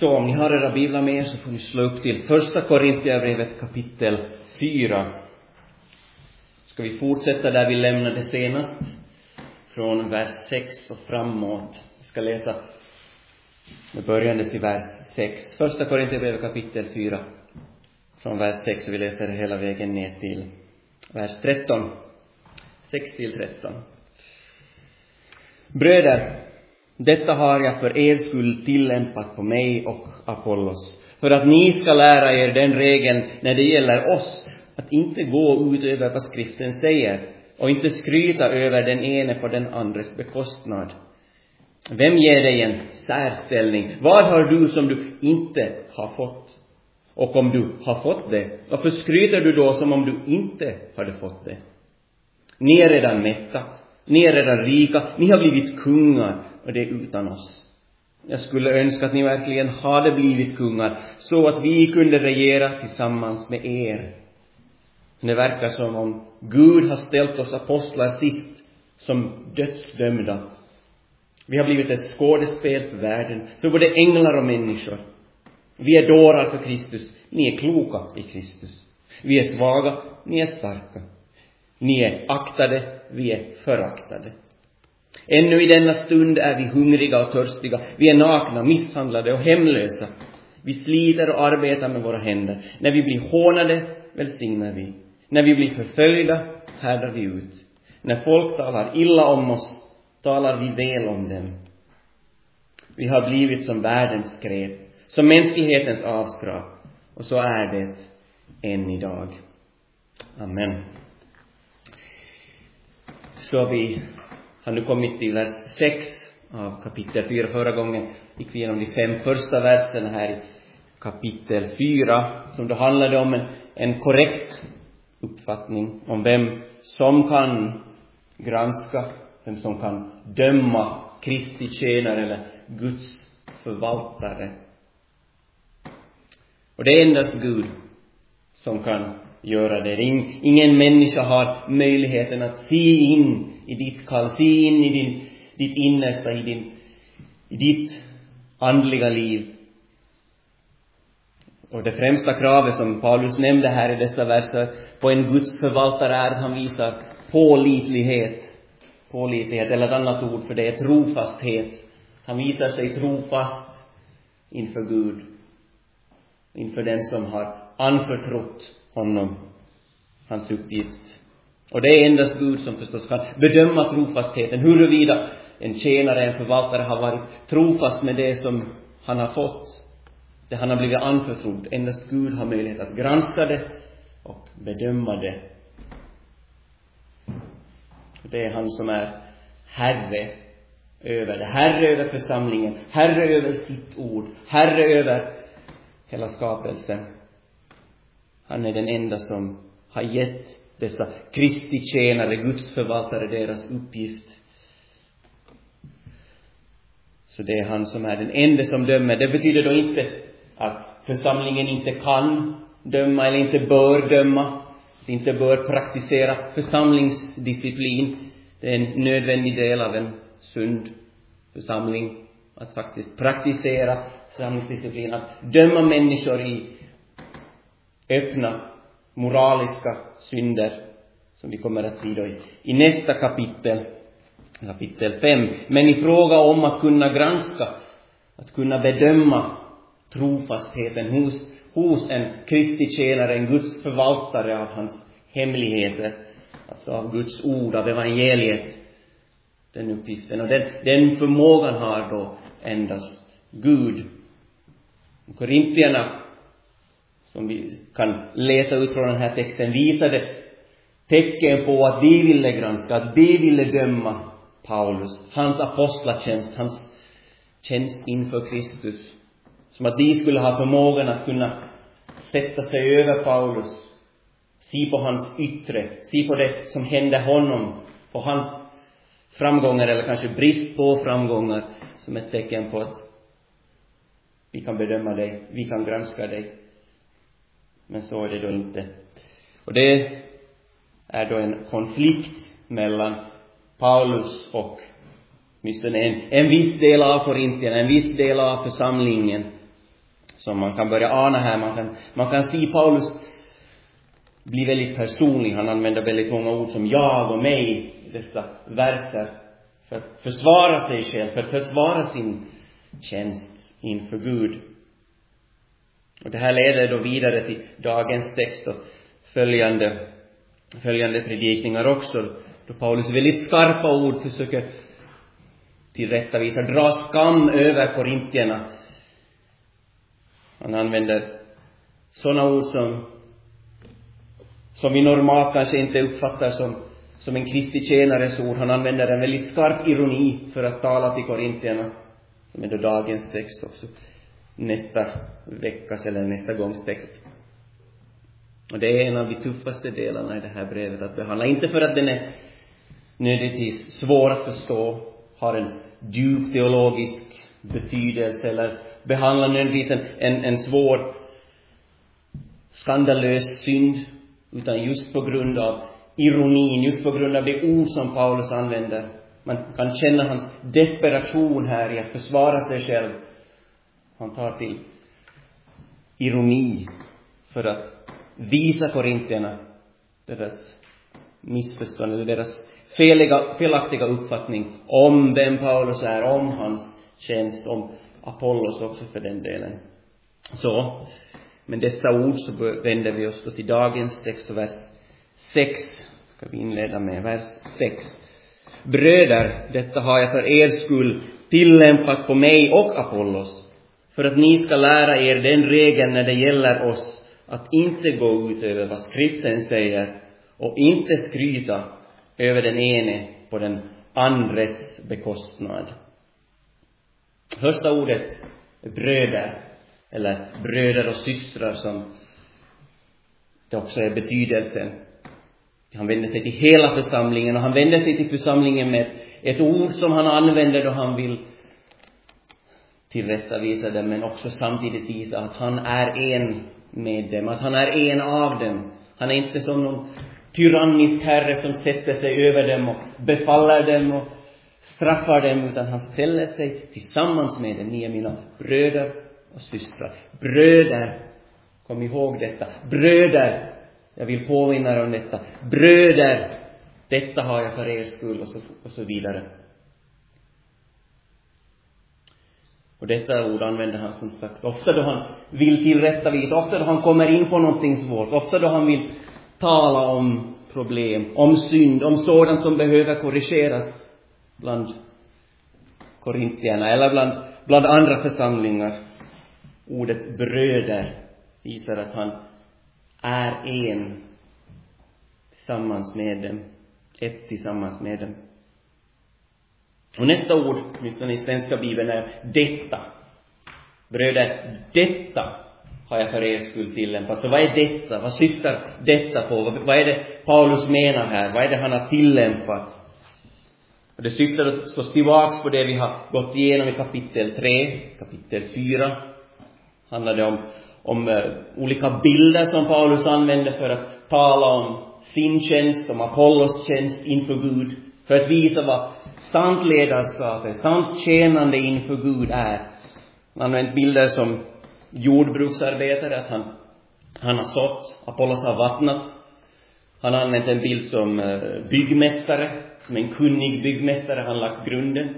Så om ni har era biblar med er så får ni slå upp till första Korintierbrevet kapitel 4. Ska vi fortsätta där vi lämnade senast, från vers 6 och framåt. Vi ska läsa med börjandes i vers 6. Första Korintierbrevet kapitel 4 från vers 6, och vi läser det hela vägen ner till vers 13. 6 till 13. Bröder, detta har jag för er skull tillämpat på mig och Apollos, för att ni ska lära er den regeln när det gäller oss, att inte gå ut över vad skriften säger och inte skryta över den ene på den andres bekostnad. Vem ger dig en särställning? Vad har du som du inte har fått? Och om du har fått det, varför skryter du då som om du inte hade fått det? Ni är redan mätta, ni är redan rika, ni har blivit kungar, och det är utan oss. Jag skulle önska att ni verkligen hade blivit kungar, så att vi kunde regera tillsammans med er. Men det verkar som om Gud har ställt oss apostlar sist som dödsdömda. Vi har blivit ett skådespel för världen, för både änglar och människor. Vi är dårar för Kristus, ni är kloka i Kristus. Vi är svaga, ni är starka. Ni är aktade, vi är föraktade. Ännu i denna stund är vi hungriga och törstiga. Vi är nakna, misshandlade och hemlösa. Vi sliter och arbetar med våra händer. När vi blir hånade, välsignar vi. När vi blir förföljda, härdar vi ut. När folk talar illa om oss, talar vi väl om dem. Vi har blivit som världens skräp, som mänsklighetens avskrap. Och så är det än idag. Amen. Så vi har nu kommit till vers 6 av kapitel 4. Förra gången gick vi igenom de 5 första verserna här i kapitel 4, som då handlade om en korrekt uppfattning om vem som kan granska, vem som kan döma Kristi tjänare eller Guds förvaltare. Och det är endast Gud som kan göra det. Ingen människa har möjligheten att se in i ditt kall, se in i ditt innersta, i ditt andliga liv. Och det främsta kravet som Paulus nämnde här i dessa verser på en Guds förvaltare är att han visar pålitlighet, eller ett annat ord för det är trofasthet. Han visar sig trofast inför Gud, inför den som har anförtrott honom hans uppgift. Och det är endast Gud som förstås kan bedöma trofastheten, huruvida en tjänare, en förvaltare har varit trofast med det som han har fått, det han har blivit anförtrodd. Endast Gud har möjlighet att granska det och bedöma det. Det är han som är herre över det, herre över församlingen, herre över sitt ord, herre över hela skapelsen. Han är den enda som har gett dessa Kristi tjänare, Guds förvaltare, deras uppgift. Så det är han som är den enda som dömer. Det betyder då inte att församlingen inte kan döma eller inte bör döma, inte bör praktisera församlingsdisciplin. Det är en nödvändig del av en sund församling att faktiskt praktisera församlingsdisciplin, att döma människor i öppna moraliska synder, som vi kommer att se då i nästa kapitel 5. Men i fråga om att kunna granska, att kunna bedöma trofastheten hos en Kristi tjänare, en Guds förvaltare av hans hemligheter, alltså av Guds ord, av evangeliet, den uppgiften och den förmågan har då endast Gud. Korintierna, som vi kan leta ut från den här texten, visade tecken på att de ville granska, att de ville döma Paulus, hans apostlatjänst, hans tjänst inför Kristus. Som att de skulle ha förmågan att kunna sätta sig över Paulus, se på hans yttre, se på det som hände honom, på hans framgångar eller kanske brist på framgångar, som ett tecken på att vi kan bedöma dig, vi kan granska dig. Men så är det då inte. Och det är då en konflikt mellan Paulus och åtminstone en viss del av korintierna, en viss del av församlingen. som man kan börja ana här. Man kan se Paulus bli väldigt personlig. Han använder väldigt många ord som jag och mig i dessa verser för att försvara sig själv, för att försvara sin tjänst inför Gud. Och det här leder då vidare till dagens text och följande predikningar också, då Paulus väldigt skarpa ord försöker tillrättavisa, dra skam över korintierna. Han använder sådana ord som vi normalt kanske inte uppfattar som en Kristi tjänares ord. Han använder en väldigt skarp ironi för att tala till korintierna, som är då dagens text också, nästa veckas eller nästa gångs text. Och det är en av de tuffaste delarna i det här brevet att behandla. Inte för att den är nödvändigtvis svår att förstå, har en djup teologisk betydelse eller behandlar nödvändigtvis en svår skandalös synd, utan just på grund av ironin, just på grund av det ord som Paulus använder. Man kan känna hans desperation här i att försvara sig själv. Han tar till ironi för att visa korintierna deras missförstånd eller deras felaktiga uppfattning om vem Paulus är, om hans tjänst, om Apollos också för den delen. Så, med dessa ord så vänder vi oss då till dagens text och vers 6. Ska vi inleda med vers 6. Bröder, detta har jag för er skull tillämpat på mig och Apollos, för att ni ska lära er den regeln när det gäller oss, att inte gå ut över vad skriften säger och inte skryta över den ene på den andres bekostnad. Första ordet är bröder, eller bröder och systrar som det också är betydelsen. Han vänder sig till hela församlingen, och han vänder sig till församlingen med ett ord som han använder då han vill tillrättavisa dem, men också samtidigt visa att han är en med dem, att han är en av dem. Han är inte som någon tyrannisk herre som sätter sig över dem och befaller dem och straffar dem, utan han ställer sig tillsammans med dem. Ni är mina bröder och systrar. Bröder, kom ihåg detta. Bröder, jag vill påminna er om detta. Bröder, detta har jag för er skull, och så vidare. Och detta ord använder han som sagt ofta då han vill tillrättavisa, ofta då han kommer in på någonting svårt, ofta då han vill tala om problem, om synd, om sådant som behöver korrigeras bland korintierna eller bland andra församlingar. Ordet bröder visar att han är en tillsammans med dem, ett tillsammans med dem. Och nästa ord, åtminstone i svenska bibeln, är detta. Bröder, detta har jag för er skull tillämpat. Så vad är detta? Vad syftar detta på? Vad är det Paulus menar här? Vad är det han har tillämpat? Och det syftar att slå tillbaks på det vi har gått igenom i kapitel 3, kapitel 4. Handlar det om olika bilder som Paulus använder för att tala om sin tjänst, om Apollos tjänst inför Gud. För att visa vad sant ledarskap är, sant tjänande inför Gud är. Han använder bilder som jordbruksarbetare, att han har sått, Apollos har vattnat. Han har använt en bild som byggmästare, som en kunnig byggmästare, han lagt grunden.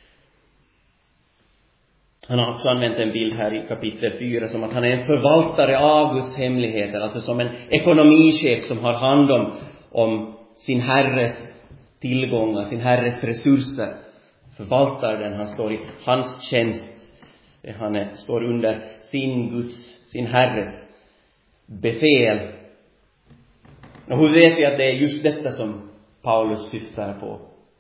Han har också använt en bild här i kapitel 4 som att han är en förvaltare av Guds hemligheter, alltså som en ekonomichef som har hand om sin herres tillgångar, sin herres resurser. Förvaltar den, han står i hans tjänst. Han står under sin herres befäl. Och hur vet vi att det är just detta som Paulus syftar på?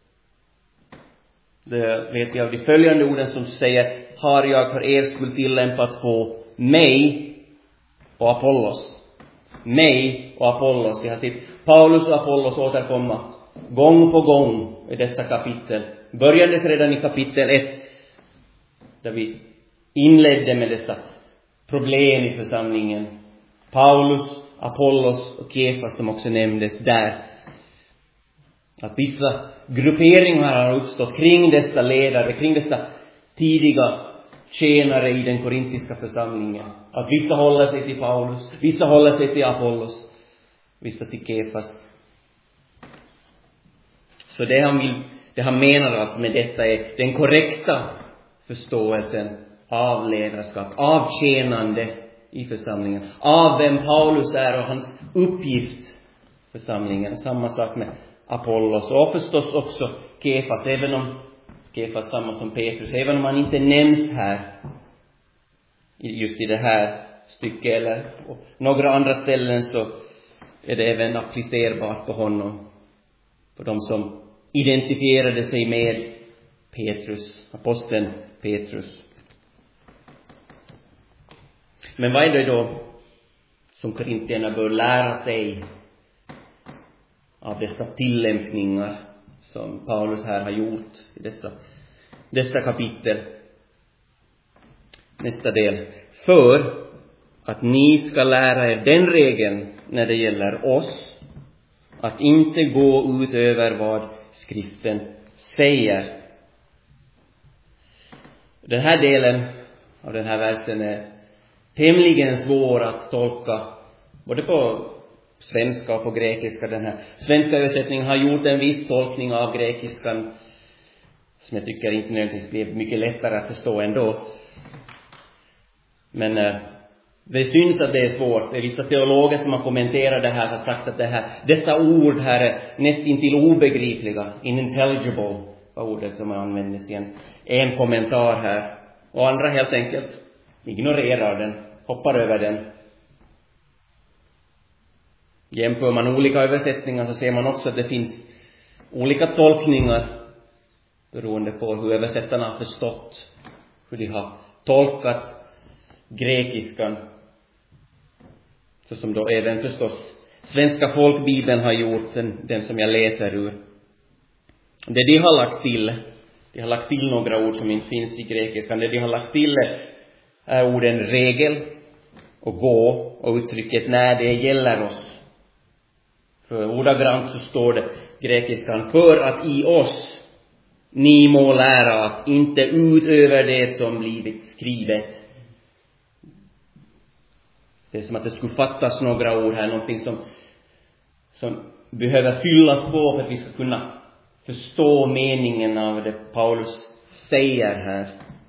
Det vet vi av de följande orden som säger: har jag för er skull tillämpat på mig och Apollos. Mig och Apollos. Vi har sett Paulus och Apollos återkomma gång på gång i dessa kapitel. Börjades redan i kapitel 1, där vi inledde med dessa problem i församlingen. Paulus, Apollos och Kefas som också nämndes där. Att vissa grupperingar har uppstått kring dessa ledare, kring dessa tidiga tjänare i den korintiska församlingen. Att vissa håller sig till Paulus, vissa håller sig till Apollos, vissa till Kefas. Så det han menar alltså med detta är den korrekta förståelsen av ledarskap, av tjänande i församlingen, av vem Paulus är och hans uppgift i församlingen. Samma sak med Apollos och förstås också Kefas, även om Kefas samma som Petrus, även om han inte nämns här just i det här stycket eller på några andra ställen, så är det även applicerbart på honom, på de som identifierade sig med Petrus, aposteln Petrus. Men vad är det då som korintierna bör lära sig av dessa tillämpningar som Paulus här har gjort i dessa kapitel? Nästa del. För att ni ska lära er den regeln när det gäller oss, att inte gå utöver vad skriften säger. Den här delen av den här versen är tämligen svår att tolka, både på svenska och på grekiska. Den här svenska översättningen har gjort en viss tolkning av grekiskan som jag tycker inte nödvändigtvis blir mycket lättare att förstå ändå. Men det syns att det är svårt. Det är vissa teologer som har kommenterat det här, har sagt att dessa ord här är nästintill obegripliga, unintelligible, var ordet som användes i en kommentar här. Och andra helt enkelt ignorerar den, hoppar över den. Jämför man olika översättningar så ser man också att det finns olika tolkningar beroende på hur översättarna har förstått, hur de har tolkat grekiskan. Så som då även förstås svenska folkbibeln har gjort, den som jag läser ur. Det de har lagt till några ord som inte finns i grekiskan. Det de har lagt till är orden regel och gå och uttrycket när det gäller oss. För ordagrant så står det grekiskan: för att i oss ni må lära att inte utöver det som blivit skrivet. Det är som att det skulle fattas några ord här, någonting som behöver fyllas på för att vi ska kunna förstå meningen av det Paulus säger här.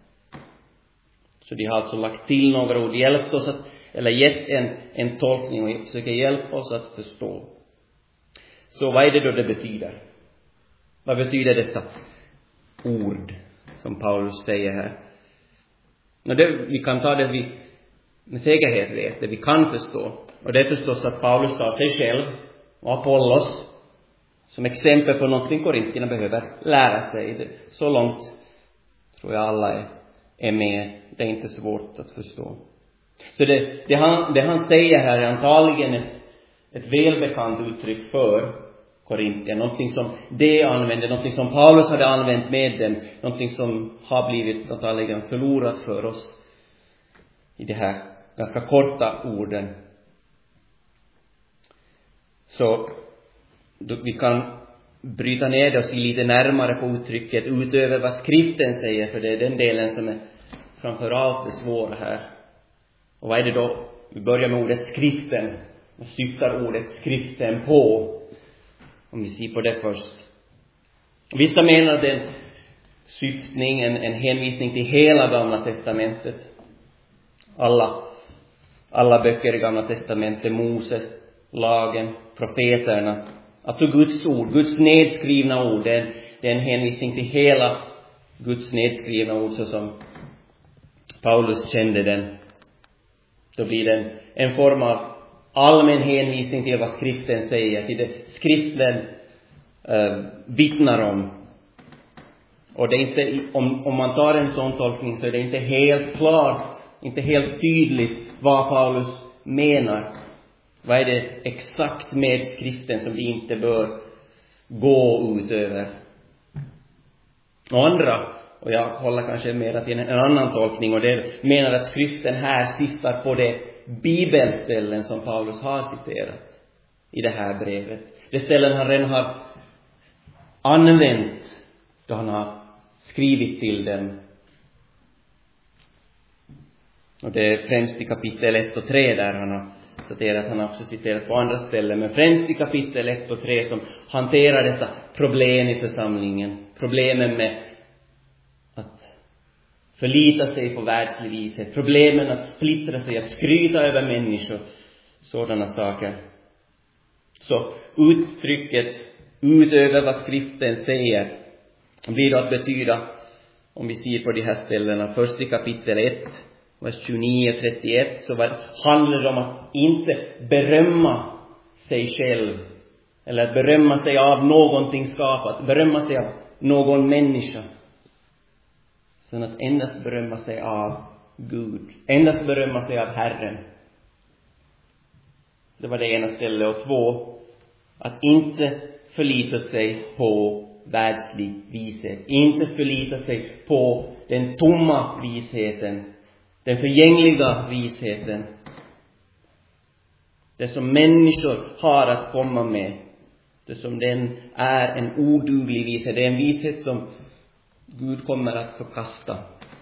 Så de har alltså lagt till några ord, hjälpt oss eller gett en tolkning och försöker hjälpa oss att förstå. Så vad är det då det betyder? Vad betyder dessa ord som Paulus säger här? Vi kan ta det vi med säkerhet vet, det vi kan förstå. Och det är förstås att Paulus tar sig själv och Apollos som exempel på någonting korintierna behöver lära sig. Så långt tror jag alla är med. Det är inte svårt att förstå. Så det han säger här är antagligen ett välbekant uttryck för korintierna. Någonting som de använde, någonting som Paulus hade använt med dem. Någonting som har blivit antagligen förlorat för oss i det här ganska korta orden. Så vi kan bryta ner oss lite närmare på uttrycket utöver vad skriften säger, för det är den delen som är framförallt det svåra här. Och vad är det då? Vi börjar med ordet skriften. Vad syftar ordet skriften på? Om vi ser på det först. Vissa menar att det är en syftning, en hänvisning till hela Gamla testamentet. Alla böcker i Gamla testamentet, Mose, lagen, profeterna. Alltså Guds ord, Guds nedskrivna ord. Det är en hänvisning till hela Guds nedskrivna ord så som Paulus kände den. Då blir det en form av allmän hänvisning till vad skriften säger, till det skriften vittnar om. Och det är inte, om man tar en sån tolkning så är det inte helt klart, inte helt tydligt vad Paulus menar. Vad är det exakt med skriften som vi inte bör gå utöver? Och andra, och jag håller kanske mer till en annan tolkning, och det menar att skriften här syftar på det bibelställen som Paulus har citerat i det här brevet. Det ställen han redan har använt då han har skrivit till dem. Och det är främst i kapitel 1 och 3 där han har citerat, han har också citerat på andra ställen, men främst i kapitel 1 och 3 som hanterar dessa problem i församlingen. Problemen med att förlita sig på världslig vishet, problemen att splittra sig, att skryta över människor, sådana saker. Så uttrycket utöver vad skriften säger blir då att betyda, om vi ser på de här ställena, först i kapitel 1, vers 29-31, så handlar det om att inte berömma sig själv, eller att berömma sig av någonting skapat, berömma sig av någon människa, så att endast berömma sig av Gud, endast berömma sig av Herren. Det var det ena stället. Och 2, att inte förlita sig på världslig vishet, inte förlita sig på den tomma visheten, den förgängliga visheten, det som människor har att komma med, det som den är en oduglig vishet, det är en vishet som Gud kommer att förkasta.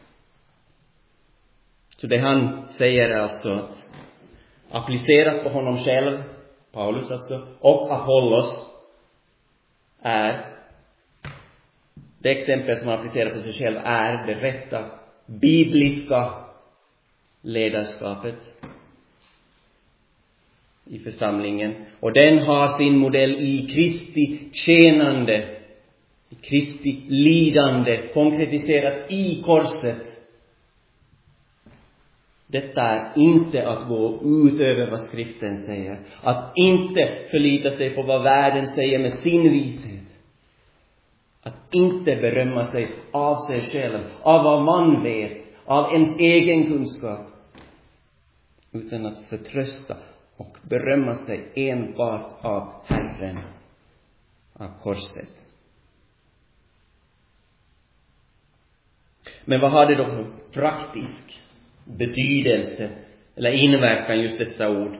Så det han säger är alltså att applicerat på honom själv, Paulus alltså, och Apollos, är det exempel som han applicerar på sig själv är det rätta bibliska ledarskapet i församlingen. Och den har sin modell i Kristi tjänande, i Kristi lidande, konkretiserat i korset. Detta är inte att gå ut över vad skriften säger, att inte förlita sig på vad världen säger med sin vishet, att inte berömma sig av sig själv, av vad man vet, av ens egen kunskap, utan att förtrösta och berömma sig enbart av Herren, av korset. Men vad har det då för praktisk betydelse eller inverkan just dessa ord?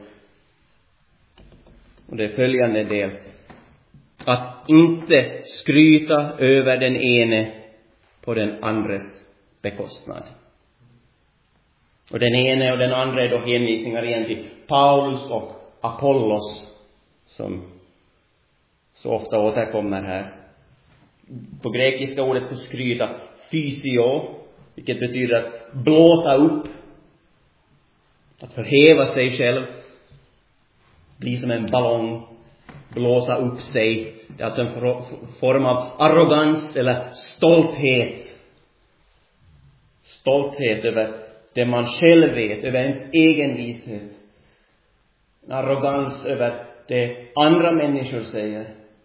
Och det är följande del: att inte skryta över den ene på den andres bekostnad. Och den ene och den andra är då hänvisningar igen till Paulus och Apollos, som så ofta återkommer här. På grekiska ordet för skryta, physio, vilket betyder att blåsa upp, att förhäva sig själv, bli som en ballong, blåsa upp sig. Det är alltså en form av arrogans eller stolthet. Stolthet över det man själv vet, över ens egen vishet. En arrogans över det andra människor säger.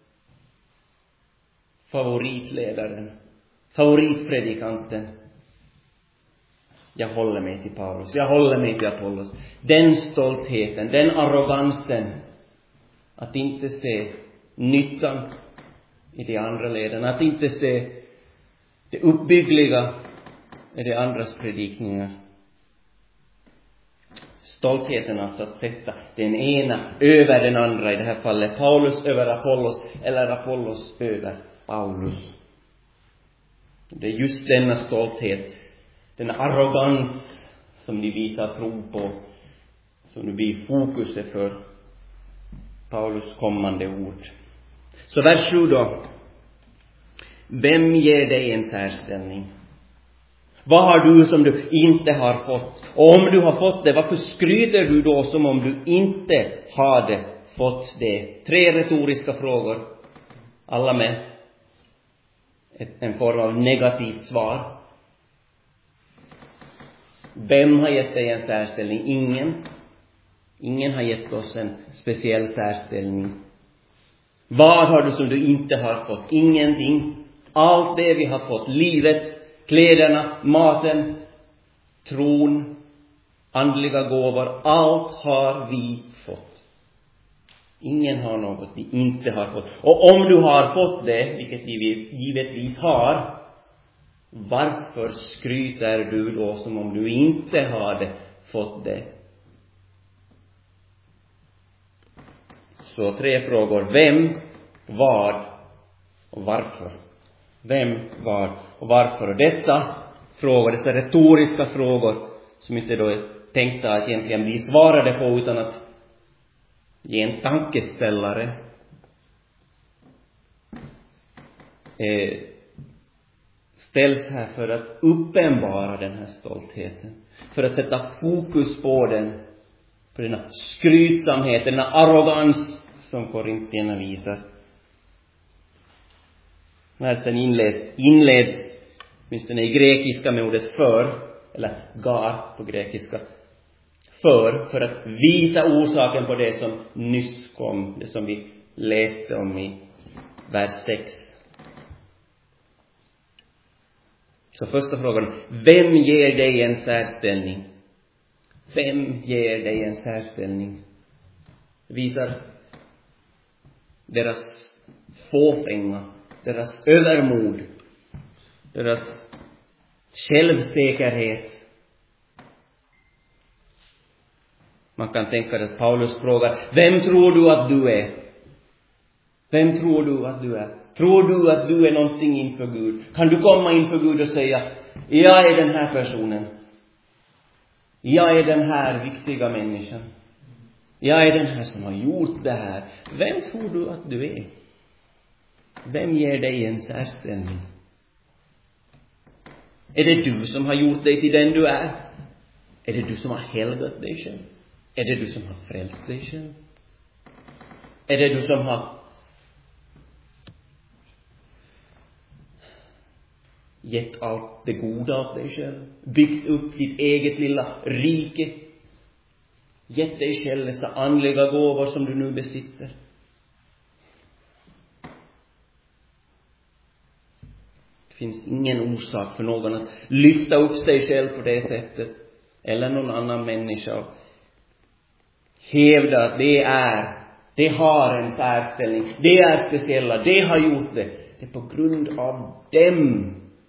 Favoritledaren, favoritpredikanten. Jag håller mig till Paulus, jag håller mig till Apollos. Den stoltheten, den arrogansen, att inte se nyttan i de andra ledarna, att inte se det uppbyggliga i de andras predikningar. Stoltheten alltså att sätta den ena över den andra, i det här fallet Paulus över Apollos eller Apollos över Paulus. Det är just denna stolthet, den arrogans som ni visar tro på, som nu blir fokuset för Paulus kommande ord. Så vers 7 då. Vem ger dig en särställning? Vad har du som du inte har fått? Och om du har fått det, varför skryter du då som om du inte hade fått det? 3 retoriska frågor, alla med en form av negativt svar. Vem har gett dig en särställning? Ingen har gett oss en speciell särställning. Vad har du som du inte har fått? Ingenting. Allt det vi har fått, livet, kläderna, maten, tron, andliga gåvor, allt har vi fått. Ingen har något vi inte har fått. Och om du har fått det, vilket vi givetvis har, varför skryter du då som om du inte hade fått det? Så 3 frågor. Vem, vad och varför? Vem, vad och varför? Och dessa frågor, dessa retoriska frågor, som inte då är tänkta att egentligen bli svarade på utan att ge en tankeställare, ställs här för att uppenbara den här stoltheten, för att sätta fokus på den, på den här skrytsamheten, den här arrogans som korintierna visar. Versen inleds åtminstone i grekiska med ordet för, eller gar på grekiska, för att visa orsaken på det som nyss kom, det som vi läste om i vers 6. Så första frågan, vem ger dig en särställning? Vem ger dig en särställning? Visar deras fåfänga, deras övermod, deras självsäkerhet. Man kan tänka att Paulus frågar, vem tror du att du är? Vem tror du att du är? Tror du att du är någonting inför Gud? Kan du komma inför Gud och säga, jag är den här personen. Jag är den här viktiga människan. Jag är den här som har gjort det här. Vem tror du att du är? Vem ger dig en särställning? Är det du som har gjort dig till den du är? Är det du som har helgat dig själv? Är det du som har frälst dig själv? Är det du som har gett allt det goda åt dig själv? Byggt upp ditt eget lilla rike? Gett dig själv dessa andliga gåvor som du nu besitter? Det finns ingen orsak för någon att lyfta upp sig själv på det sättet, eller någon annan människa, och hävda att det har en särställning, det är speciella, det har gjort det. Det är på grund av dem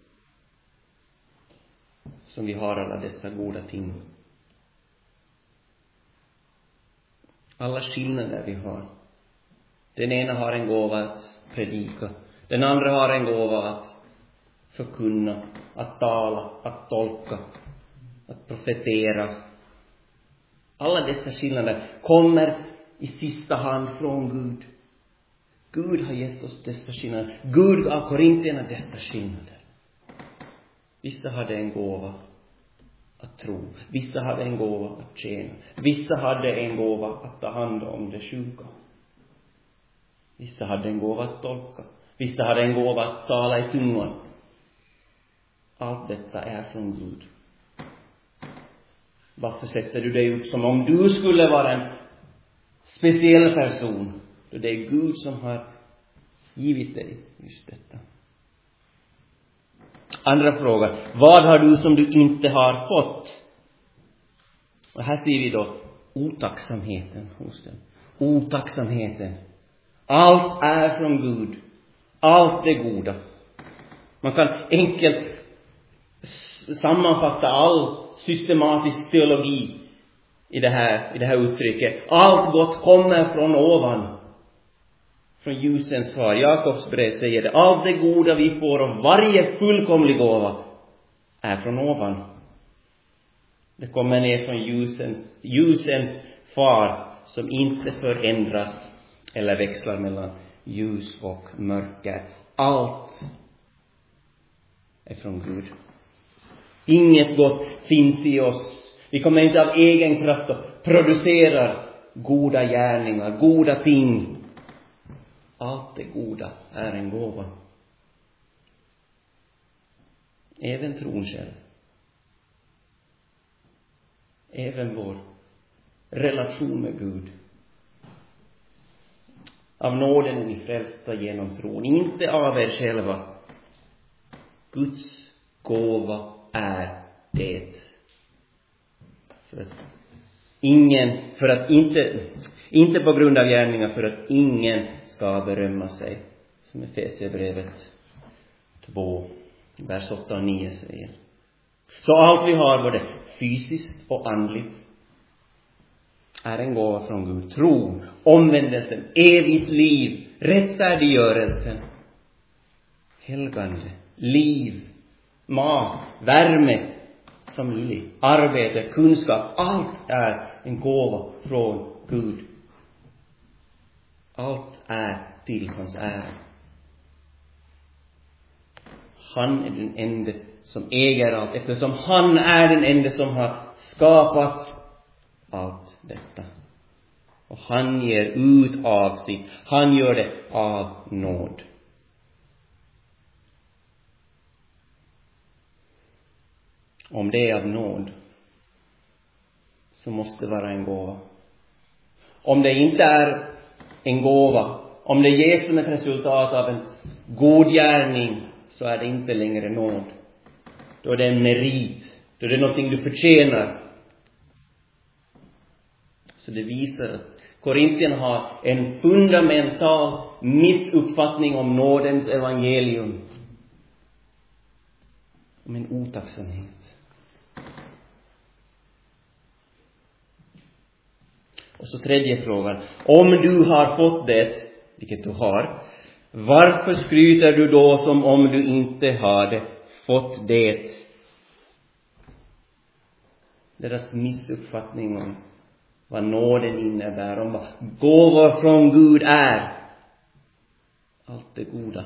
som vi har alla dessa goda ting. Alla skillnader vi har. Den ena har en gåva att predika. Den andra har en gåva att förkunna, att tala, att tolka, att profetera. Alla dessa skillnader kommer i sista hand från Gud. Gud har gett oss dessa skillnader. Gud gav korintierna dessa skillnader. Vissa hade en gåva att tro. Vissa hade en gåva att tjäna. Vissa hade en gåva att ta hand om det sjuka. Vissa hade en gåva att tolka. Vissa hade en gåva att tala i tungan. Allt detta är från Gud. Varför sätter du dig upp som om du skulle vara en speciell person? Då det är Gud som har givit dig just detta. Andra fråga. Vad har du som du inte har fått? Och här ser vi då otacksamheten hos dem. Otacksamheten. Allt är från Gud. Allt är goda. Man kan enkelt sammanfatta all systematisk teologi i det här uttrycket. Allt gott kommer från ovan. Från ljusens far. Jakobs brev säger det. Allt det goda vi får och varje fullkomlig gåva är från ovan. Det kommer ner från ljusens far som inte förändras eller växlar mellan ljus och mörker. Allt är från Gud. Inget gott finns i oss. Vi kommer inte av egen kraft att producera goda gärningar, goda ting. Allt det goda är en gåva. Även tron själv. Även vår relation med Gud. Av nåden är ni frälsta genom tron, inte av er själva. Guds gåva är det. Inte på grund av gärningar, för att ingen ska berömma sig. Som Efesierbrevet 2, vers 8 och 9 säger. Så allt vi har, både fysiskt och andligt, är en gåva från Gud. Tro, omvändelsen, evigt liv, rättfärdiggörelsen, helgande, liv, mat, värme, familj, arbete, kunskap. Allt är en gåva från Gud. Allt är till hans ära. Han är den enda som äger allt, eftersom han är den enda som har skapat allt detta. Och han ger ut av sitt. Han gör det av nåd. Om det är av nåd, så måste det vara en gåva. Om det inte är en gåva, om det ges som ett resultat av en god gärning, så är det inte längre nåd. Då är det en merit. Då är det någonting du förtjänar. Så det visar att Korintierna har en fundamental missuppfattning om nådens evangelium. Om en otacksamhet. Och så tredje frågan. Om du har fått det, vilket du har, varför skryter du då som om du inte hade fått det? Deras missuppfattning om vad nåden innebär, om vad gåvor från Gud är. Allt det goda.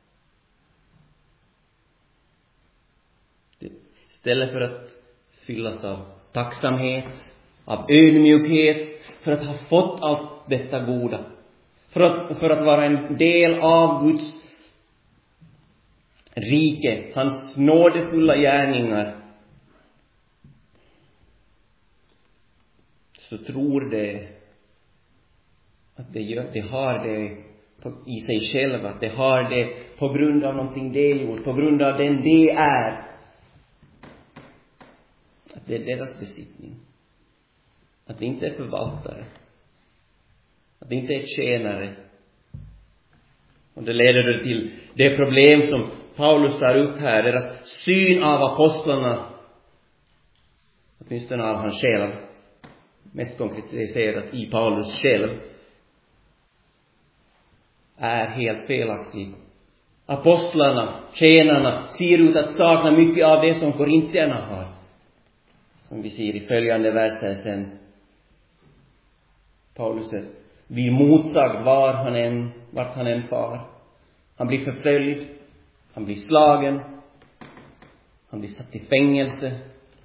Istället för att fyllas av tacksamhet, av ödmjukhet, för att ha fått allt detta goda. För att vara en del av Guds rike, hans nådefulla gärningar. Så tror det att det har det i sig själva, att det har det på grund av någonting det gjort, på grund av den det är. Att det är deras besittning. Att det inte är förvaltare. Att det inte är tjänare. Och det leder till det problem som Paulus tar upp här. Deras syn av apostlarna. Åtminstone av han själv. Mest konkretiserat i Paulus själv. Är helt felaktig. Apostlarna, tjänarna, ser ut att sakna mycket av det som korintierna har. Som vi ser i följande verser sen. Paulus blir motsagd vart han än far. Han blir förföljd. Han blir slagen. Han blir satt i fängelse.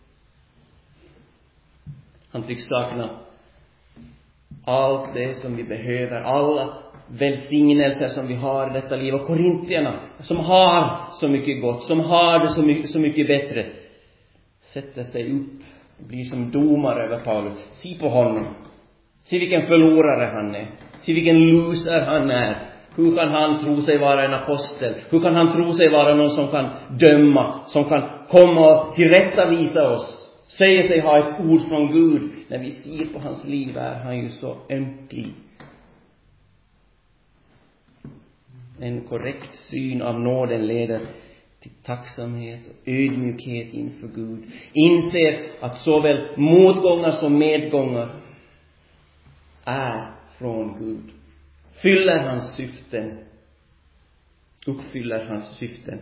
Han tycks sakna allt det som vi behöver. Alla välsignelser som vi har i detta liv. Och korintierna som har så mycket gott. Som har det så mycket bättre. Sätter sig upp. Blir som domare över Paulus. Se på honom. Se vilken förlorare han är. Se vilken loser han är. Hur kan han tro sig vara en apostel? Hur kan han tro sig vara någon som kan döma? Som kan komma och tillrättavisa oss? Säger sig ha ett ord från Gud. När vi ser på hans liv är han ju så ömklig. En korrekt syn av nåden leder till tacksamhet och ödmjukhet inför Gud. Inser att såväl motgångar som medgångar är från Gud. Fyller hans syften. Uppfyller hans syften.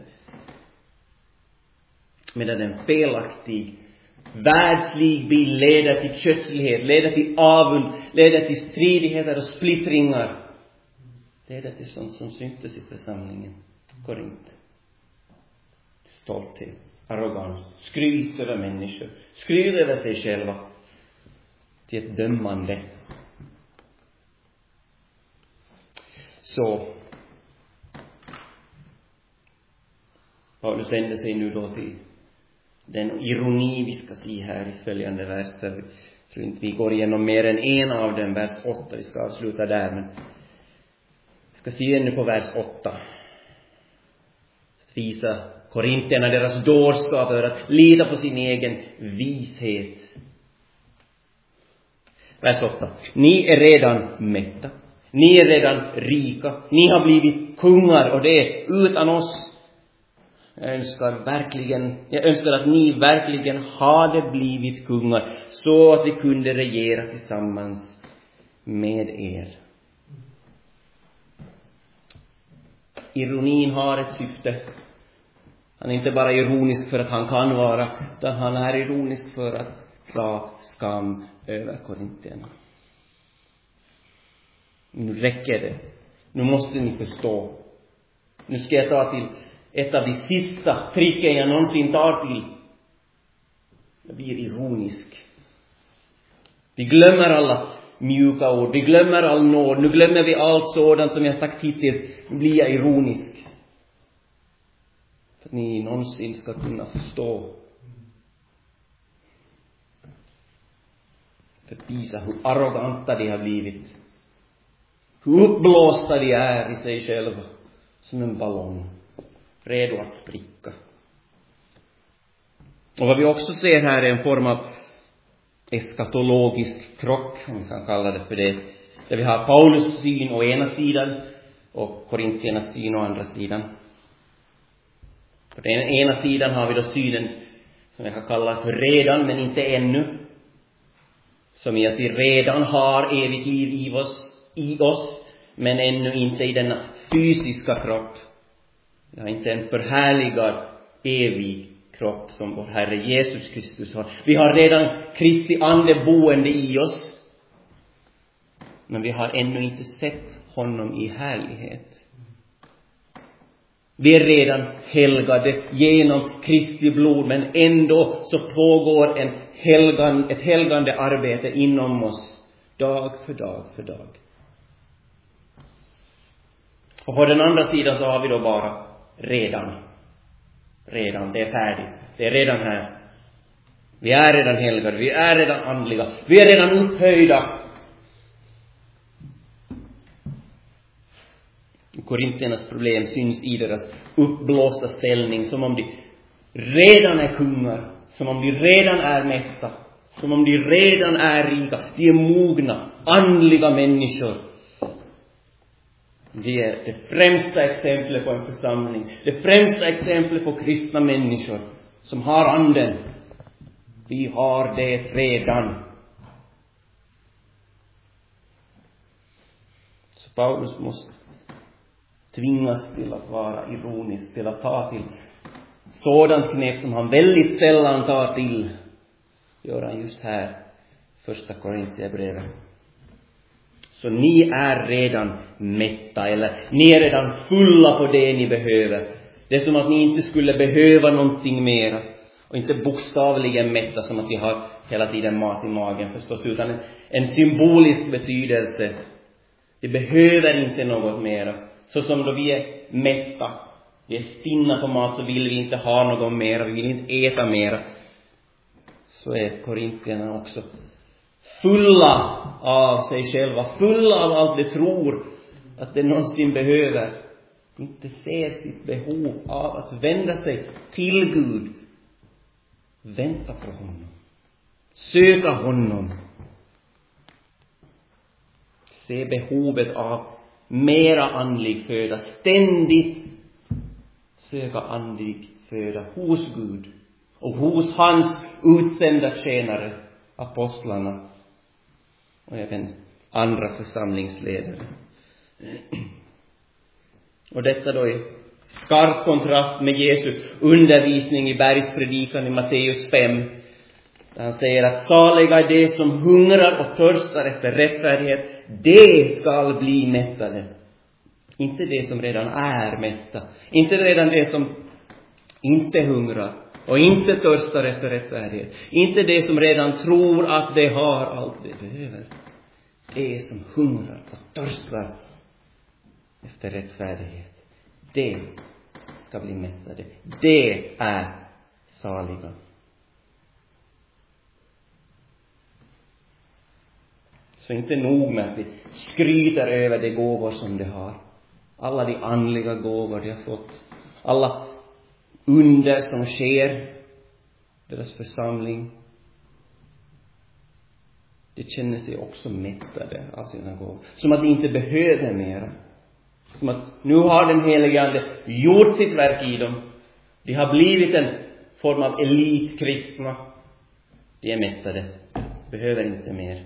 Medan en felaktig världslig bild leder till kötslighet, leder till avund, leder till stridigheter och splittringar. Leder till sånt som syntes i församlingen Korint. Stolthet, arrogans, skryt över människor, skryt över sig själva. Till ett dömande. Så Paulus vänder sig nu då till den ironi vi ska se här i följande verser. Jag tror inte vi går igenom mer än en av dem, vers 8. Vi ska avsluta där, men vi ska se nu på vers 8. Visa korintierna deras dårskap över att lita på sin egen vishet. Vers 8. Ni är redan mätta. Ni är redan rika. Ni har blivit kungar, och det utan oss. Jag önskar att ni verkligen hade blivit kungar, så att vi kunde regera tillsammans med er. Ironin har ett syfte. Han är inte bara ironisk för att han kan vara, utan han är ironisk för att dra skam över korintierna. Nu räcker det. Nu måste ni förstå. Nu ska jag ta till ett av de sista tricken jag någonsin tar till. Jag blir ironisk. Vi glömmer alla mjuka ord. Vi glömmer all nåd. Nu glömmer vi allt sådant som jag sagt hittills. Nu blir jag ironisk. För att ni någonsin ska kunna förstå. För att visa hur arroganta de har blivit. Hur uppblåsta de är i sig själva. Som en ballong. Redo att spricka. Och vad vi också ser här är en form av eskatologisk krock, om vi kan kalla det för det. Där vi har Paulus syn å ena sidan och korintiernas syn å andra sidan. På den ena sidan har vi då synen som jag kan kalla för redan men inte ännu. Som i att vi redan har evigt liv i oss men ännu inte i denna fysiska kropp. Vi har inte en förhärligad evig kropp som vår Herre Jesus Kristus har. Vi har redan Kristi ande boende i oss. Men vi har ännu inte sett honom i härlighet. Vi är redan helgade genom Kristi blod. Men ändå så pågår ett helgande arbete inom oss. Dag för dag för dag. Och på den andra sidan så har vi då bara redan, det är färdigt. Det är redan här. Vi är redan helgade, vi är redan andliga, vi är redan upphöjda. Korintiernas problem syns i deras uppblåsta ställning, som om de redan är kungar, som om de redan är mätta, som om de redan är rika. De är mogna, andliga människor. Det är det främsta exemplet på en församling. Det främsta exemplet på kristna människor som har anden. Vi har det redan. Så Paulus måste tvingas till att vara ironisk, till att ta till sådant knep som han väldigt sällan tar till. Gör han just här, första Korintierbrevet. Så ni är redan mätta, eller ni är redan fulla på det ni behöver. Det är som att ni inte skulle behöva någonting mer. Och inte bokstavligen mätta som att vi har hela tiden mat i magen förstås, utan en symbolisk betydelse. Vi behöver inte något mer. Så som då vi är mätta, vi är stinna på mat, så vill vi inte ha något mer, vi vill inte äta mer. Så är korintierna också fulla av sig själva, fulla av allt de tror att de någonsin behöver. Inte ser sitt behov av att vända sig till Gud. Vänta på honom. Söka honom. Se behovet av mera andlig föda. Ständigt söka andlig föda hos Gud. Och hos hans utsända tjänare, apostlarna. Och även andra församlingsledare. Och detta då är skarp kontrast med Jesu undervisning i bergspredikan i Matteus 5. Där han säger att saliga är de som hungrar och törstar efter rättfärdighet. Det skall bli mättade. Inte det som redan är mätta. Inte redan det som inte hungrar och inte törstar efter rättfärdighet. Inte det som redan tror att det har allt det behöver. Det som hungrar och törstar efter rättfärdighet. Det ska bli mättade. Det är saliga. Så inte nog med att vi skryter över de gåvor som de har. Alla de andliga gåvor de har fått. Alla under som sker deras församling. De känner sig också mättade av sina gåvor. Som att de inte behöver mera. Som att nu har den helige Ande gjort sitt verk i dem. De har blivit en form av elitkristna. De är mättade. Behöver inte mer.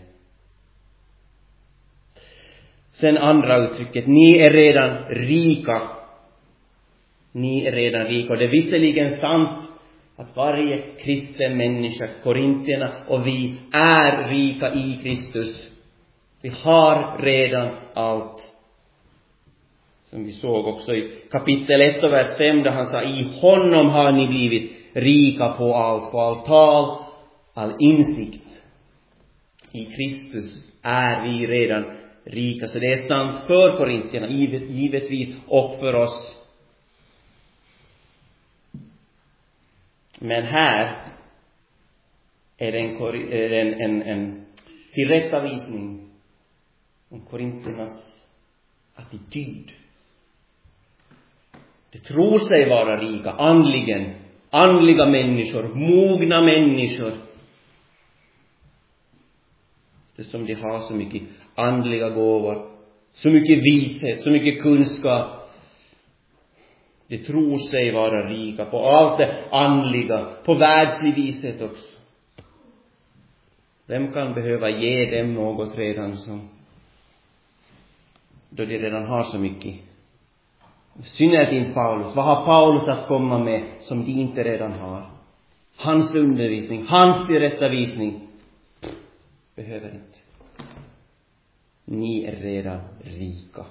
Sen andra uttrycket. Ni är redan rika. Ni är redan rika. Och det är visserligen sant att varje kristen människa, korintierna och vi, är rika i Kristus. Vi har redan allt. Som vi såg också i kapitel 1 och vers 5, där han sa: i honom har ni blivit rika på allt tal, all insikt. I Kristus är vi redan rika. Så det är sant för korintierna, givetvis, och för oss. Men här är det en tillrättavisning om korintiernas attityd. De tror sig vara rika, andliga människor, mogna människor. Eftersom de har så mycket andliga gåvor, så mycket vishet, så mycket kunskap. De tror sig vara rika på allt det andliga, på världslig vishet också. Vem kan behöva ge dem något redan som, då de redan har så mycket? Synnerhet inte Paulus. Vad har Paulus att komma med som de inte redan har? Hans undervisning, hans tillrättavisning. Behöver inte. Ni är redan rika.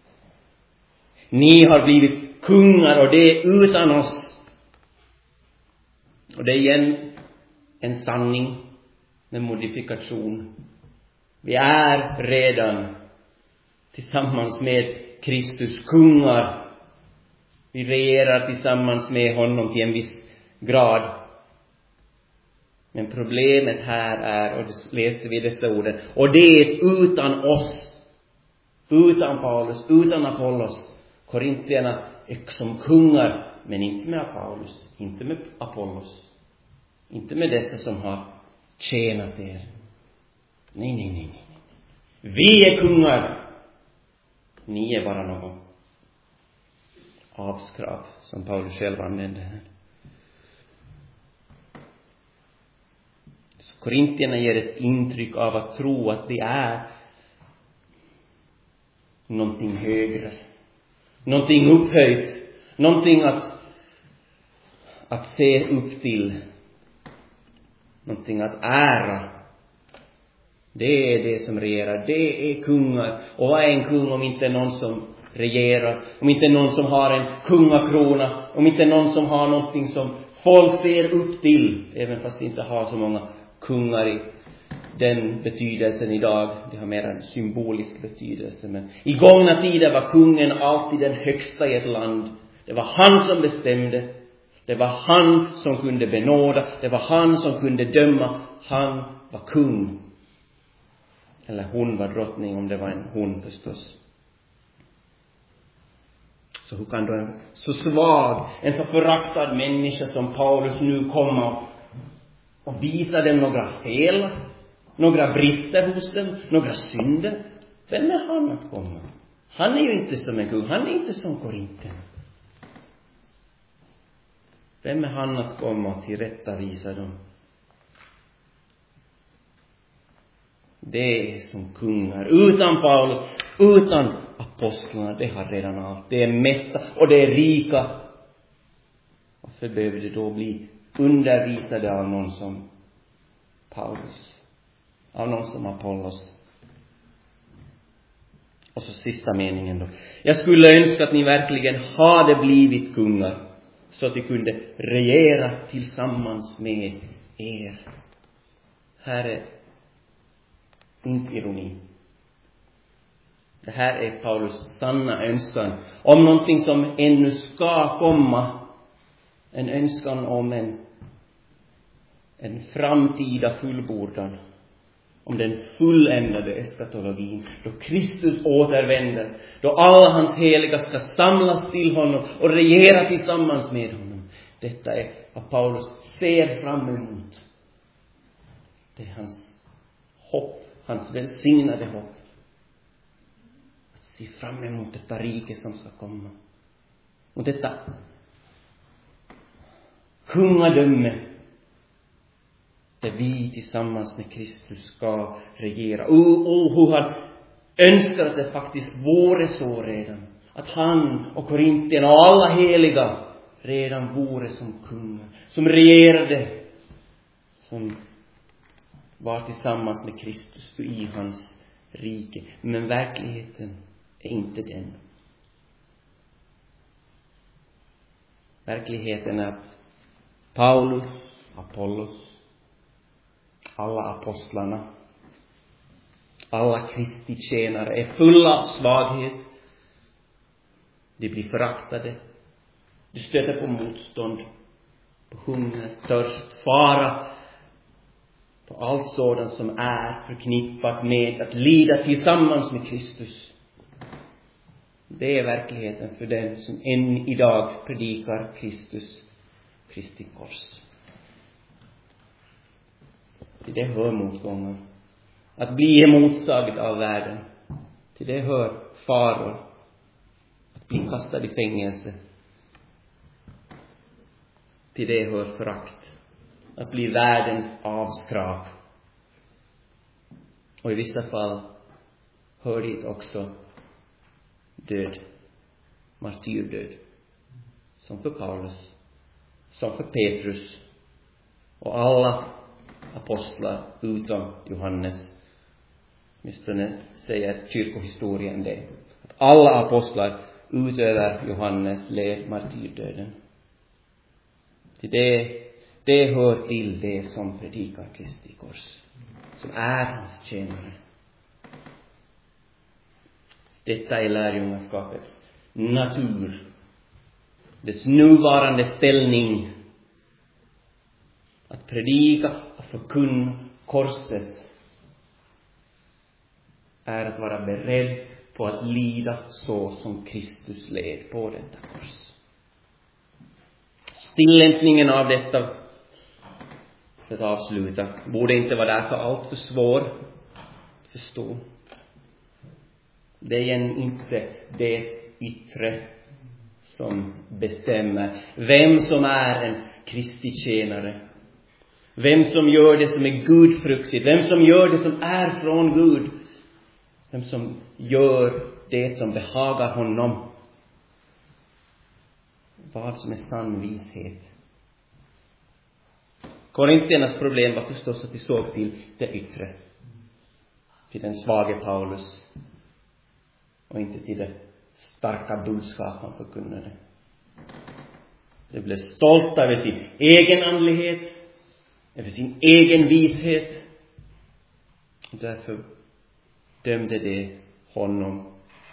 Ni har blivit kungar, och det är utan oss. Och det är igen en sanning med modifikation. Vi är redan tillsammans med Kristus kungar. Vi regerar tillsammans med honom till en viss grad. Men problemet här är, och det läste vi dessa orden, och det är utan oss, utan Paulus, utan Apollos. Korintierna är som kungar, men inte med Paulus, inte med Apollos, inte med dessa som har tjänat er. Nej. Vi är kungar. Ni är bara någon avskrap, som Paulus själv använde här. Så korintierna ger ett intryck av att tro att det är någonting högre, någonting upphöjt, någonting att se upp till, någonting att ära. Det är det som regerar, det är kungar. Och vad är en kung om inte någon som regerar, om inte någon som har en kungakrona, om inte någon som har någonting som folk ser upp till, även fast de inte har så många kungar i den betydelsen idag. Det har mer en symbolisk betydelse, men i gångna tider var kungen alltid den högsta i ett land. Det var han som bestämde, det var han som kunde benåda, det var han som kunde döma. Han var kung, eller hon var drottning, om det var en hon förstås. Så hur kan då en så svag, en så föraktad människa som Paulus nu komma och visa dem några fel, några brister hos dem, några synder? Vem är han att komma? Han är ju inte som en kung, han är inte som Korintien. Vem är han att komma och tillrättavisa dem? Det är som kungar, utan Paulus, utan apostlarna, det har redan allt. Det är mätta och det är rika. Varför behöver det då bli undervisade av någon som Paulus, av någon som Apollos? Och så sista meningen då. Jag skulle önska att ni verkligen hade blivit kungar, så att vi kunde regera tillsammans med er. Här är inte ironi. Det här är Paulus sanna önskan om någonting som ännu ska komma. En önskan om en framtida fullbordan. Om den fulländade eskatologin. Då Kristus återvänder. Då alla hans heliga ska samlas till honom och regera tillsammans med honom. Detta är vad Paulus ser fram emot. Det är hans hopp. Hans välsignade hopp. Att se fram emot detta rike som ska komma. Och detta kungadöme, där vi tillsammans med Kristus ska regera. Och hur han önskar att det faktiskt vore så redan. att han och Korintien och alla heliga redan vore som kungar, som regerade, som var tillsammans med Kristus i hans rike. Men verkligheten är inte den. Verkligheten är att Paulus, Apollos, alla apostlarna, alla Kristi tjänare är fulla av svaghet. De blir föraktade. De stöter på motstånd, på hunger, törst, fara, på allt sådant som är förknippat med att lida tillsammans med Kristus. Det är verkligheten för den som än idag predikar Kristus, Kristi kors. Till det hör motgångar. Att bli emotsagd av världen. Till det hör faror. Att bli kastad i fängelse. Till det hör förakt. Att bli världens avskrap. Och i vissa fall hör dit också död. Martyrdöd. Som för Paulus. Som för Petrus. Och alla apostlar utom Johannes. Åtminstone säger kyrkohistorien det. Att alla apostlar utöver Johannes led martyrdöden. Till det hör till det som predikar Kristi kors. Som är hans tjänare. Detta är lärjungaskapets natur. Dess nuvarande ställning. Att predika och förkunna korset är att vara beredd på att lida så som Kristus led på detta kors. Tillämpningen av detta, för att avsluta, borde inte vara därför allt för svår att förstå. Det är inte det yttre som bestämmer vem som är en Kristi tjänare. Vem som gör det som är gudfruktigt. Vem som gör det som är från Gud. Vem som gör det som behagar honom. Vad som är sann vishet. Korintiernas problem var förstås att de såg till det yttre. Till den svage Paulus. Och inte till det starka budskap han förkunnade. De blev stolta över sin egen andlighet. Över sin egen vishet. Och därför dömde det honom.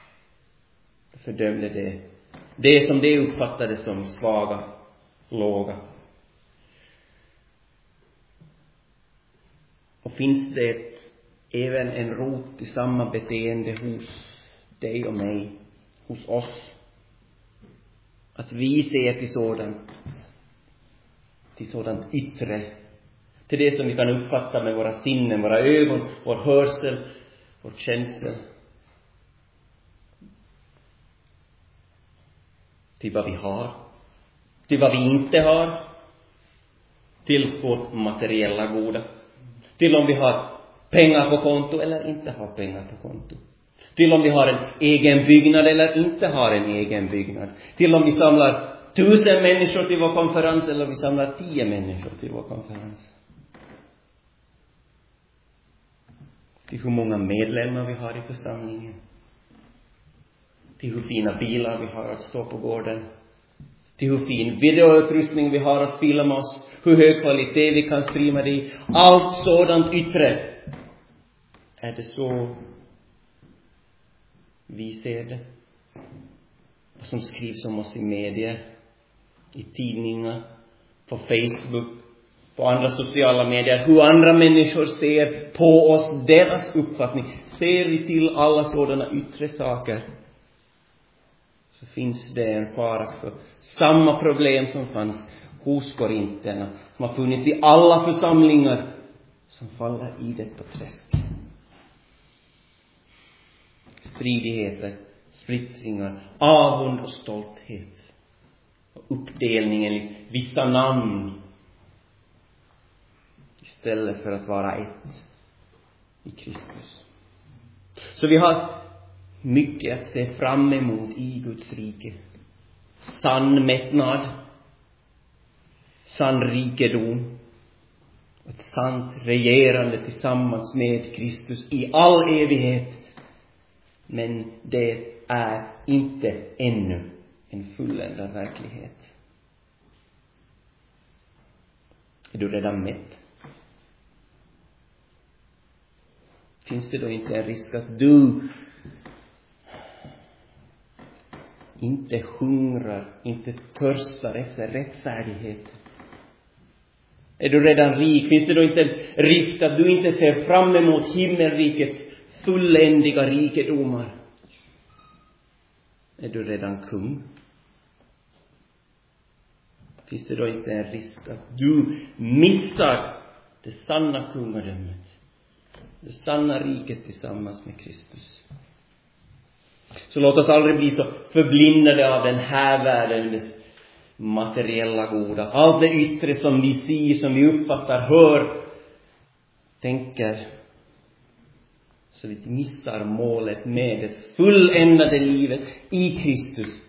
Fördömde det som de uppfattade som svaga, låga. Och finns det även en rot i samma beteende hos dig och mig, hos oss, att vi ser till sådant yttre, till det som vi kan uppfatta med våra sinnen, våra ögon, vår hörsel, vår känsel, till vad vi har, till vad vi inte har, till vårt materiella goda, till om vi har pengar på konto eller inte har pengar på konto, till om vi har en egen byggnad eller inte har en egen byggnad, till om vi samlar 1000 människor till vår konferens eller om vi samlar 10 människor till vår konferens, till hur många medlemmar vi har i församlingen, till hur fina bilar vi har att stå på gården, till hur fin videoutrustning vi har att filma oss, hur hög kvalitet vi kan streama det i. Allt sådant yttre. Är det så vi ser det? Vad som skrivs om oss i medier, i tidningar, på Facebook, på andra sociala medier, hur andra människor ser på oss, deras uppfattning. Ser vi till alla sådana yttre saker, så finns det en fara för samma problem som fanns hos korintierna, som har funnits i alla församlingar som faller i detta träsk. Stridigheter, splittringar, avund och stolthet, och uppdelningen i vissa namn istället för att vara ett i Kristus. Så vi har mycket att se fram emot i Guds rike. Sann mättnad, sann rikedom, ett sant regerande tillsammans med Kristus i all evighet. Men det är inte ännu en fulländad verklighet. Är du redan mätt? Finns det då inte en risk att du inte hungrar, inte törstar efter rättfärdighet? Är du redan rik? Finns det då inte en risk att du inte ser fram emot himmelrikets fulländiga rikedomar? Är du redan kung? Finns det då inte en risk att du missar det sanna kungadömet, det sanna riket tillsammans med Kristus? Så låt oss aldrig bli så förblindade av den här världen, dess materiella goda, allt det yttre som vi ser, som vi uppfattar, hör, tänker, så vi missar målet med det fulländade livet i Kristus,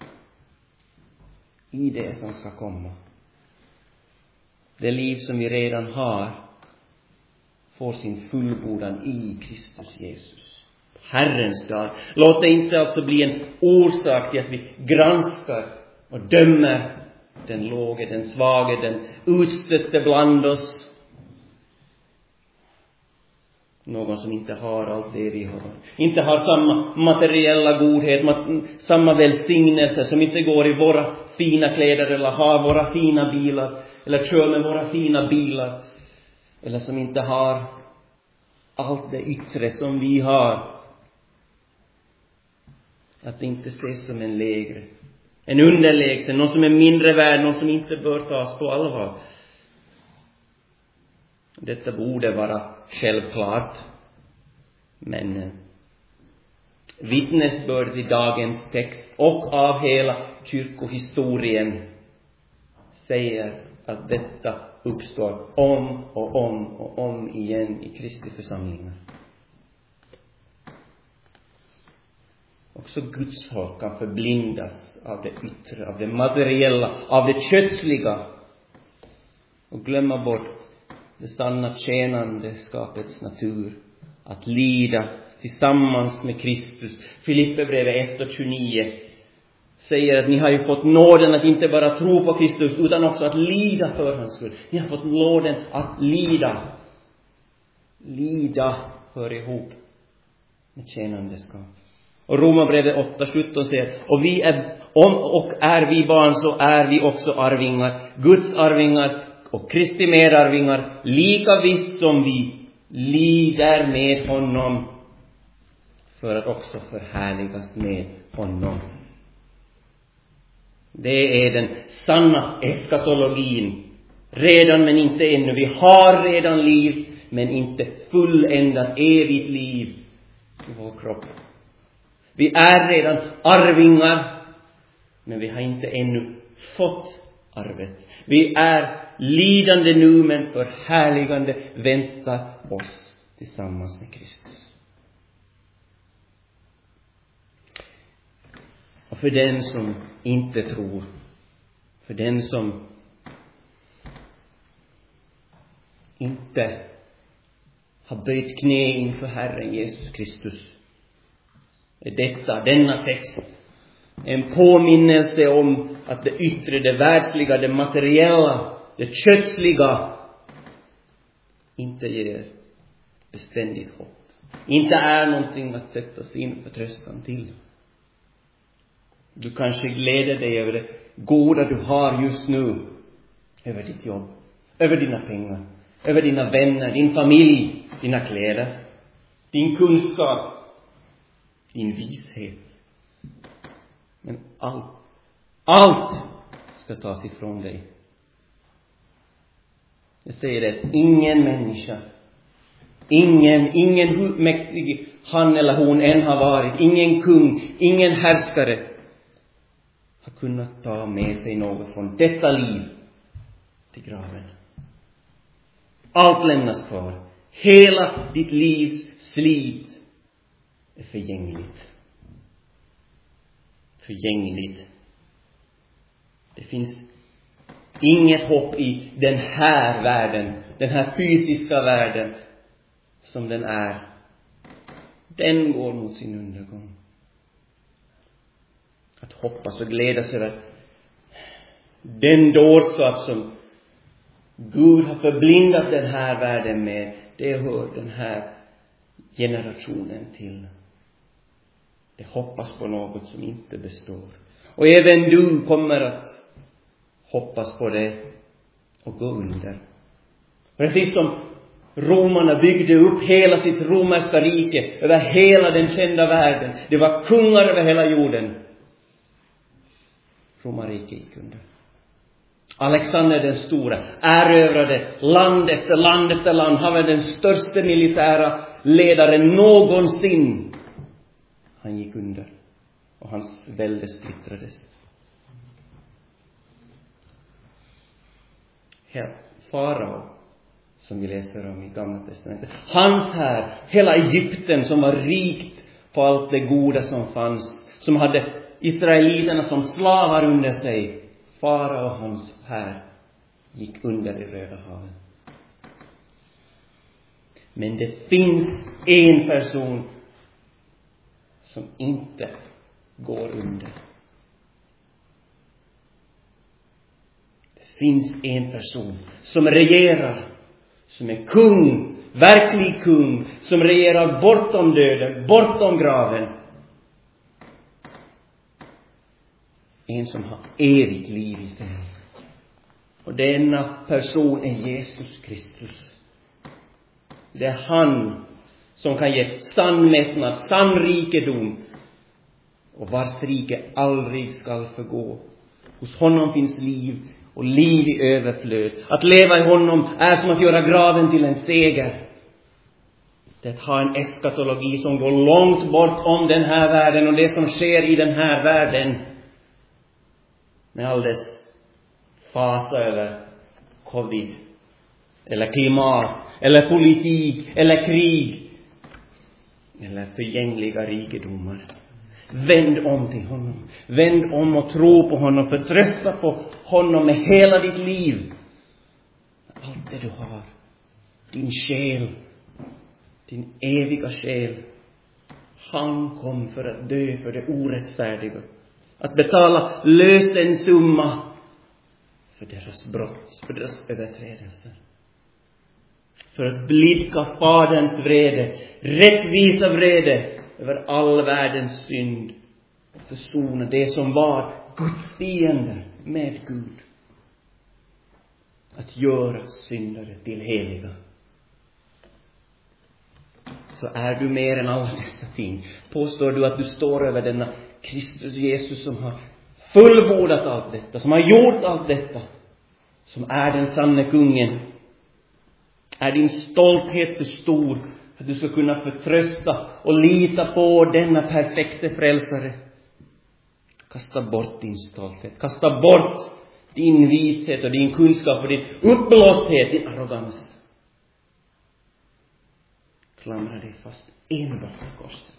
i det som ska komma. Det liv som vi redan har får sin fullbordan i Kristus Jesus, Herrens dag. Låt det inte alltså bli en orsak till att vi granskar och dömer den låge, den svage, den utstötte bland oss. Någon som inte har allt det vi har. Inte har samma materiella godhet, samma välsignelse, som inte går i våra fina kläder eller har våra fina bilar eller kör med våra fina bilar. Eller som inte har allt det yttre som vi har. Att inte ses som en lägre, en underlägsen, någon som är mindre värd, någon som inte bör tas på allvar. Detta borde vara självklart, men vittnesbörd i dagens text och av hela kyrkohistorien säger att detta uppstår om och om och om igen i Kristi församlingar. Också Guds folk kan förblindas av det yttre, av det materiella, av det kötsliga och glömma bort det sanna tjänandeskapets natur, att lida tillsammans med Kristus. Filipperbrevet 1:29 säger att ni har ju fått nåden att inte bara tro på Kristus utan också att lida för hans skull. Ni har fått nåden att lida. Lida hör ihop med tjänandeskap. Och Romarbrevet 8:17 säger, och vi är vi barn, så är vi också arvingar, Guds arvingar och Kristi medarvingar, lika visst som vi lider med honom för att också förhärligas med honom. Det är den sanna eskatologin. Redan men inte ännu. Vi har redan liv men inte fulländat evigt liv i vår kropp. Vi är redan arvingar men vi har inte ännu fått arvet. Vi är lidande nu men förhärligande väntar oss tillsammans med Kristus. Och för den som inte tror, för den som inte har böjt knä inför Herren Jesus Kristus, är denna text en påminnelse om att det yttre, det världsliga, det materiella, det kötsliga inte ger beständigt hopp. Inte är någonting att sätta sin förtröstan till. Du kanske gläder dig över det goda du har just nu. Över ditt jobb, över dina pengar, över dina vänner, din familj, dina kläder, din kunskap, din vishet. Men allt ska tas ifrån dig. Jag säger det, ingen människa, ingen hur mäktig han eller hon än har varit, ingen kung, ingen härskare har kunnat ta med sig något från detta liv till graven. Allt lämnas kvar. Hela ditt livs slit är förgängligt. förgängligt. Det finns inget hopp i den här världen, den här fysiska världen som den är. Den går mot sin undergång. Att hoppas och glädjas över den dårskap som Gud har förblindat den här världen med, det hör den här generationen till. Det hoppas på något som inte består. Och även du kommer att hoppas på det och gå under. Precis som romarna byggde upp hela sitt romerska rike över hela den kända världen. Det var kungar över hela jorden. Romarriket gick under. Alexander den stora erövrade land efter land efter land. Han var den största militära ledaren någonsin. Han gick under och hans välde splittrades. Farao, som vi läser om i Gamla testamentet, hans här, hela Egypten som var rikt på allt det goda som fanns, som hade israeliterna som slavar under sig, Farao och hans här gick under i Röda havet. Men det finns en person som inte går under. Det finns en person som regerar, som är kung, verklig kung, som regerar bortom döden, bortom graven. En som har evigt liv i sig. Och denna person är Jesus Kristus. Det är han som kan ge sann mättnad, sann rikedom, och vars rike aldrig skall förgå. Hos honom finns liv och liv i överflöd. Att leva i honom är som att göra graven till en seger. Det är att ha en eskatologi som går långt bort om den här världen och det som sker i den här världen. Med all dess fasa över covid, eller klimat, eller politik, eller krig, eller förgängliga rikedomar. Vänd om till honom. Vänd om och tro på honom. Förtrösta på honom med hela ditt liv. Allt det du har. Din själ. Din eviga själ. Han kom för att dö för det orättfärdiga. Att betala lösensumma för deras brott, för deras överträdelser. För att blidka Faderns vrede, rättvisa vrede över all världens synd. Och försona det som var Guds fiender med Gud. Att göra syndare till heliga. Så är du mer än alla dessa ting. Påstår du att du står över denna Kristus Jesus som har fullbordat allt detta, som har gjort allt detta, som är den sanne kungen. Är din stolthet för stor för att du ska kunna förtrösta och lita på denna perfekta frälsare? Kasta bort din stolthet. Kasta bort din vishet och din kunskap och din uppblåsthet, din arrogans. Klamra dig fast enbart på korset.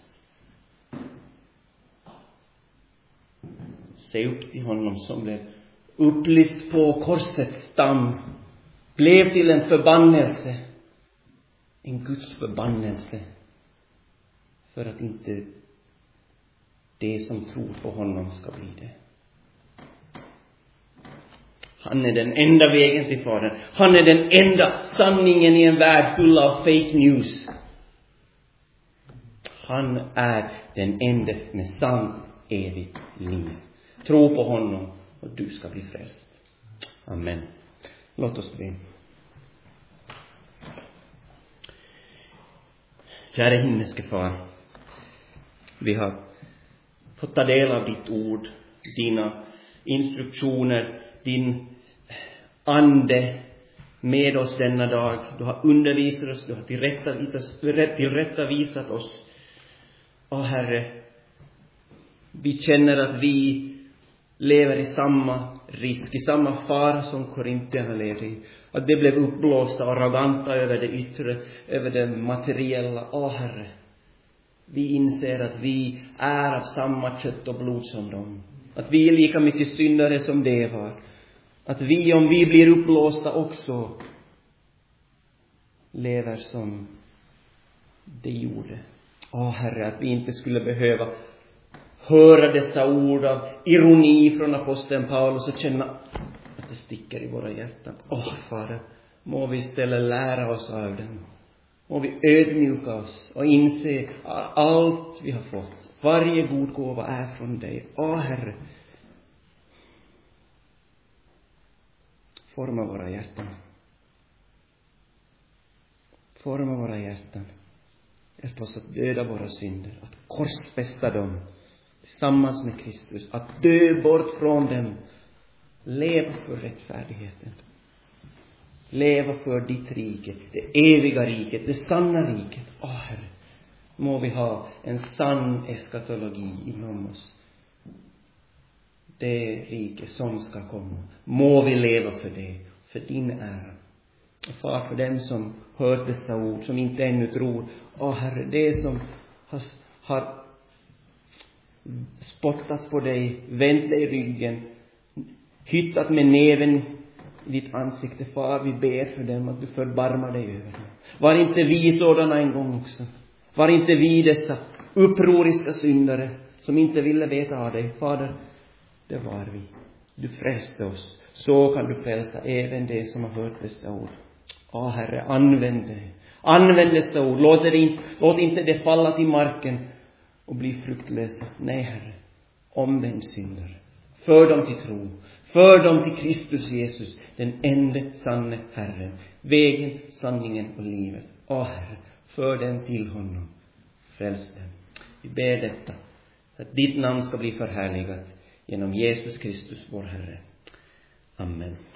Se upp till honom som blev upplyft på korsets stam. Blev till en förbannelse. En Guds förbannelse. För att inte det som tror på honom ska bli det. Han är den enda vägen till Fadern. Han är den enda sanningen i en värld full av fake news. Han är den enda med sann evigt liv. Tro på honom och du ska bli frälst. Amen. Låt oss be. Kära himmelske far, vi har fått ta del av ditt ord, dina instruktioner, din ande med oss denna dag. Du har undervisat oss, du har tillrättavisat oss. Herre, vi känner att vi lever i samma risk, i samma fara som korintierna levde i. Att det blev uppblåsta och arroganta över det yttre, över det materiella. Herre, Vi inser att vi är av samma kött och blod som dem. Att vi är lika mycket syndare som det var. Att vi, om vi blir upplåsta också, lever som det gjorde. Herre, att vi inte skulle behöva höra dessa ord av ironi från aposteln Paulus och känna att det sticker i våra hjärtan. Fader, må vi istället lära oss av den. Må vi ödmjuka oss och inse att allt vi har fått, varje god gåva är från dig. Herre, forma våra hjärtan. Forma våra hjärtan. Hjälp oss att döda våra synder, att korsfästa dem tillsammans med Kristus, att dö bort från dem, leva för rättfärdigheten, leva för ditt rike, det eviga riket, det sanna riket. Herre, må vi ha en sann eskatologi inom oss. Det rike som ska komma, må vi leva för det, för din ära. Och far, för dem som hört dessa ord, som inte ännu tror, Herre, det som har spottat på dig, vänt dig ryggen, hyttat med näven i ditt ansikte, far, vi ber för dem att du förbarmar dig över dem. Var inte vi sådana en gång också? Var inte vi dessa upproriska syndare som inte ville veta av dig? Fader, det var vi. Du frälste oss. Så kan du frälsa även det som har hört dessa ord. Herre, använd dessa ord. Låt inte det falla till marken och bli fruktlösa. Nej, Herre, omvänd syndare. För dem till tro. För dem till Kristus Jesus, den enda sanne Herren. Vägen, sanningen och livet. Herre, för dem till honom. Fräls dem. Vi ber detta, att ditt namn ska bli förhärligat genom Jesus Kristus, vår Herre. Amen.